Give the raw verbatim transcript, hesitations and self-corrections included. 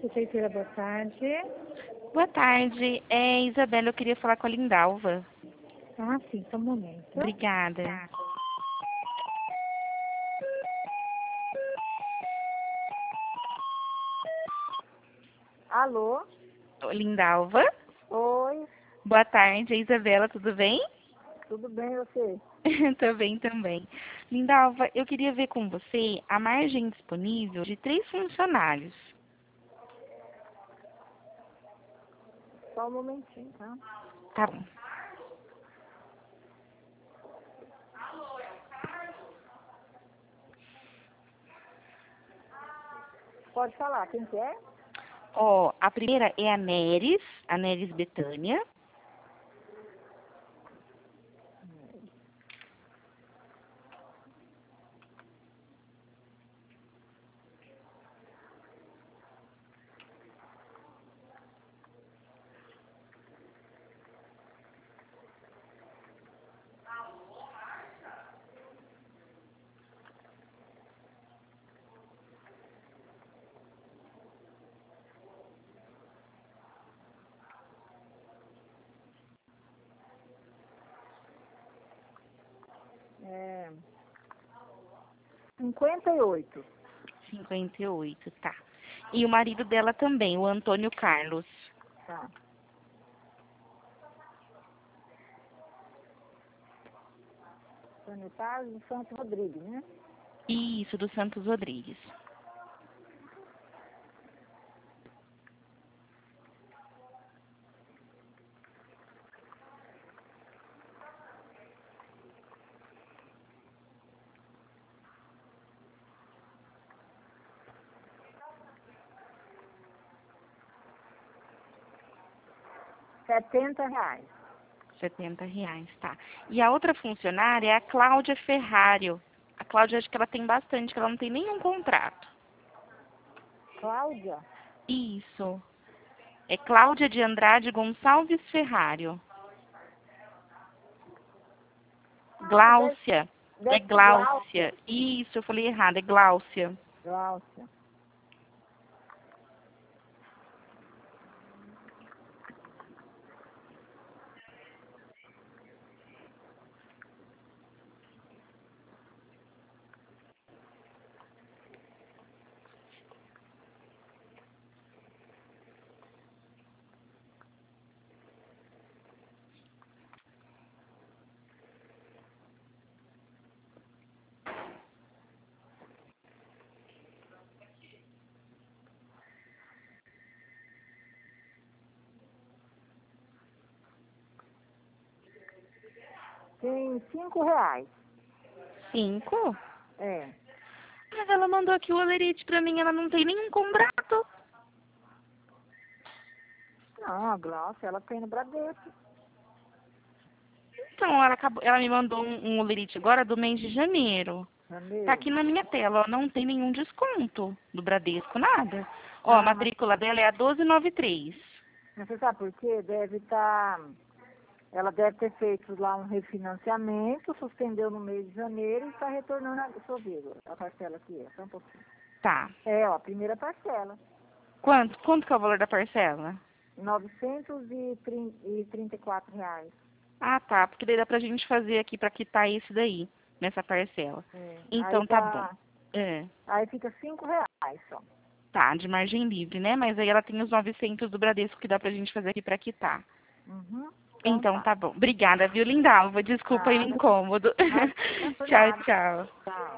Prefeitura, boa tarde. Boa tarde. É, Isabela, eu queria falar com a Lindalva. Ah, sim, só um momento. Obrigada. Tá. Alô? Ô, Lindalva? Oi, Boa tarde, é Isabela, tudo bem? tudo bem e você? Tô bem também. Lindalva, eu queria ver com você a margem disponível de três funcionários. Só um momentinho, tá? Tá bom. Pode falar, quem que é? Ó, a primeira é a Neres, a Neres Betânia. É... cinquenta e oito. cinquenta e oito, tá. E o marido dela também, o Antônio Carlos. Tá. Sanitário do Santos Rodrigues, né? Isso, do Santos Rodrigues. setenta reais. setenta reais, tá. E a outra funcionária é a Cláudia Ferrário. A Cláudia, acho que ela tem bastante, que ela não tem nenhum contrato. Cláudia? Isso. É Cláudia de Andrade Gonçalves Ferrário. Gláucia. Deve É ser Gláucia. Isso, eu falei errado, é Gláucia. Gláucia. Tem cinco reais. Cinco? É. Mas ela mandou aqui o olerite pra mim, ela não tem nenhum contrato. Não, a Gláucia, ela tem no Bradesco. Então, ela, acabou, ela me mandou um, um olerite agora do mês de janeiro. Janeiro. Tá aqui na minha tela, ó, não tem nenhum desconto do Bradesco, nada. Ó, a Ah, mas matrícula dela é a doze noventa e três. mas você sabe por quê? Deve estar... Ela deve ter feito lá um refinanciamento, suspendeu no mês de janeiro e está retornando a sua vírgula. A parcela aqui é, só um pouquinho. Tá. É, ó, a primeira parcela. Quanto? Quanto que é o valor da parcela? novecentos e trinta e quatro reais. Ah, tá, porque daí dá pra gente fazer aqui pra quitar esse daí, nessa parcela. É. Então Aí tá bom. dá... É. Aí fica cinco reais só. Tá, de margem livre, né? Mas aí ela tem os novecentos do Bradesco que dá pra gente fazer aqui pra quitar. Uhum. Então Então tá. tá bom. Obrigada, viu, Lindalva? Desculpa aí o Nada. incômodo. Imagina, por Tchau, nada. tchau. Tchau.